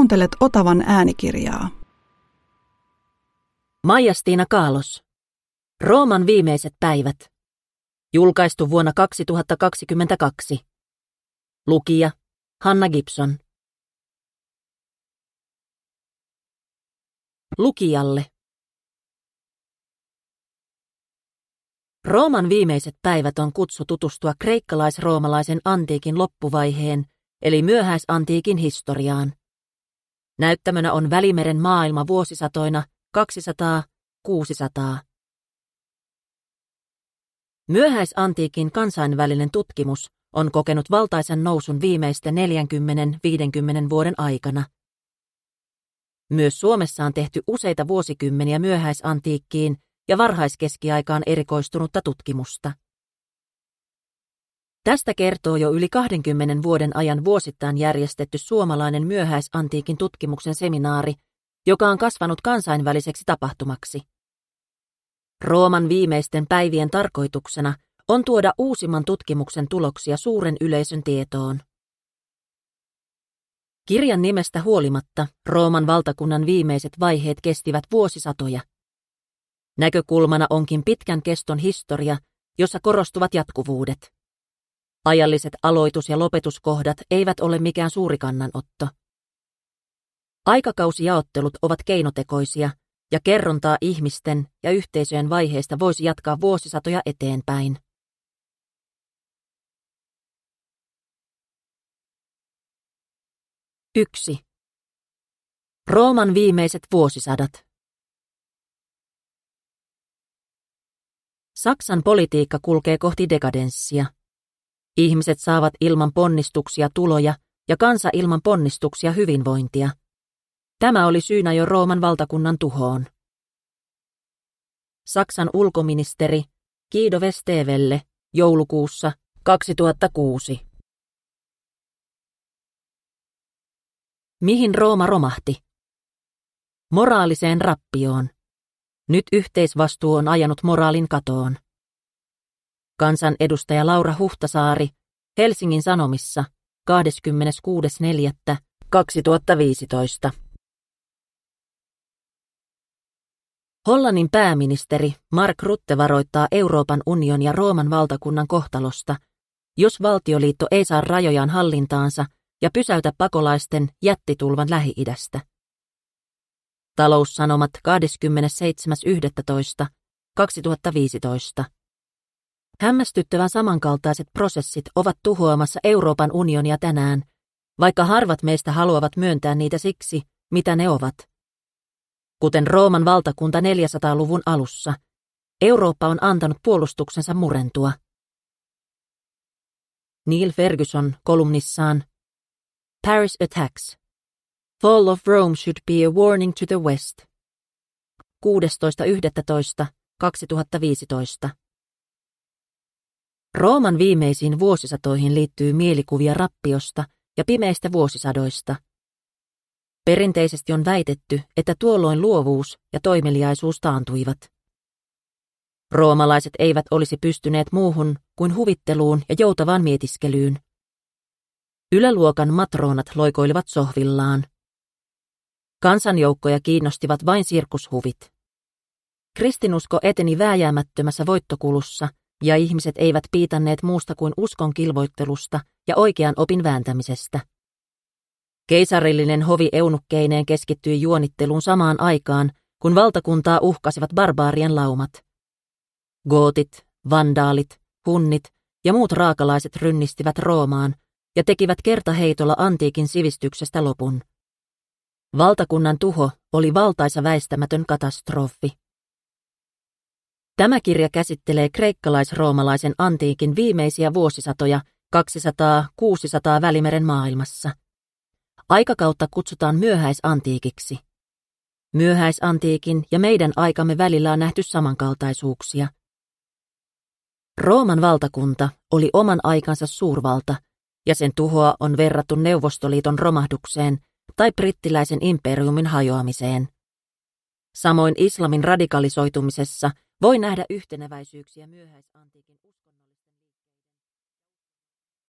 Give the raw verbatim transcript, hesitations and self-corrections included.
Kuuntelet Otavan äänikirjaa. Maija-Stiina Kaalos. Rooman viimeiset päivät. Julkaistu vuonna kaksituhattakaksikymmentäkaksi. Lukija Hanna Gibson. Lukijalle. Rooman viimeiset päivät on kutsu tutustua kreikkalais-roomalaisen antiikin loppuvaiheen, eli myöhäisantiikin historiaan. Näyttämönä on Välimeren maailma vuosisatoina kaksisataa kuusisataa. Myöhäisantiikin kansainvälinen tutkimus on kokenut valtaisan nousun viimeisten neljäkymmentä viisikymmentä vuoden aikana. Myös Suomessa on tehty useita vuosikymmeniä myöhäisantiikkiin ja varhaiskeskiaikaan erikoistunutta tutkimusta. Tästä kertoo jo yli kahdenkymmenen vuoden ajan vuosittain järjestetty suomalainen myöhäisantiikin tutkimuksen seminaari, joka on kasvanut kansainväliseksi tapahtumaksi. Rooman viimeisten päivien tarkoituksena on tuoda uusimman tutkimuksen tuloksia suuren yleisön tietoon. Kirjan nimestä huolimatta Rooman valtakunnan viimeiset vaiheet kestivät vuosisatoja. Näkökulmana onkin pitkän keston historia, jossa korostuvat jatkuvuudet. Ajalliset aloitus- ja lopetuskohdat eivät ole mikään suuri kannanotto. Aikakausijaottelut ovat keinotekoisia, ja kerrontaa ihmisten ja yhteisöjen vaiheista voisi jatkaa vuosisatoja eteenpäin. yksi. Rooman viimeiset vuosisadat. Saksan politiikka kulkee kohti dekadenssia. Ihmiset saavat ilman ponnistuksia tuloja ja kansa ilman ponnistuksia hyvinvointia. Tämä oli syynä jo Rooman valtakunnan tuhoon. Saksan ulkoministeri Guido Westerwelle joulukuussa kaksituhattakuusi. Mihin Rooma romahti? Moraaliseen rappioon. Nyt yhteisvastuu on ajanut moraalin katoon. Kansanedustaja Laura Huhtasaari Helsingin Sanomissa kahdeskymmeneskuudes neljättä kaksituhattaviisitoista. Hollannin pääministeri Mark Rutte varoittaa Euroopan unionin ja Rooman valtakunnan kohtalosta, jos valtioliitto ei saa rajojaan hallintaansa ja pysäytä pakolaisten jättitulvan Lähi-idästä. Taloussanomat kahdeskymmenesseitsemäs yhdettätoista kaksituhattaviisitoista. Hämmästyttävän samankaltaiset prosessit ovat tuhoamassa Euroopan unionia tänään, vaikka harvat meistä haluavat myöntää niitä siksi, mitä ne ovat. Kuten Rooman valtakunta neljäsataaluvun alussa, Eurooppa on antanut puolustuksensa murentua. Neil Ferguson kolumnissaan Paris Attacks. Fall of Rome should be a warning to the West. kuudestoista yhdettätoista kaksituhattaviisitoista. Rooman viimeisiin vuosisatoihin liittyy mielikuvia rappiosta ja pimeistä vuosisadoista. Perinteisesti on väitetty, että tuolloin luovuus ja toimeliaisuus taantuivat. Roomalaiset eivät olisi pystyneet muuhun kuin huvitteluun ja joutavaan mietiskelyyn. Yläluokan matroonat loikoilivat sohvillaan. Kansanjoukkoja kiinnostivat vain sirkushuvit. Kristinusko eteni vääjäämättömässä voittokulussa, ja ihmiset eivät piitanneet muusta kuin uskon kilvoittelusta ja oikean opin vääntämisestä. Keisarillinen hovi eunukkeineen keskittyi juonitteluun samaan aikaan, kun valtakuntaa uhkasivat barbaarien laumat. Gootit, vandaalit, hunnit ja muut raakalaiset rynnistivät Roomaan ja tekivät kertaheitolla antiikin sivistyksestä lopun. Valtakunnan tuho oli valtaisa väistämätön katastrofi. Tämä kirja käsittelee kreikkalais-roomalaisen antiikin viimeisiä vuosisatoja kaksisataa kuusisataa Välimeren maailmassa. Aikakautta kutsutaan myöhäisantiikiksi. Myöhäisantiikin ja meidän aikamme välillä on nähty samankaltaisuuksia. Rooman valtakunta oli oman aikansa suurvalta, ja sen tuhoa on verrattu Neuvostoliiton romahdukseen tai brittiläisen imperiumin hajoamiseen. Samoin islamin radikalisoitumisessa voi nähdä yhteneväisyyksiä myöhäisantiikin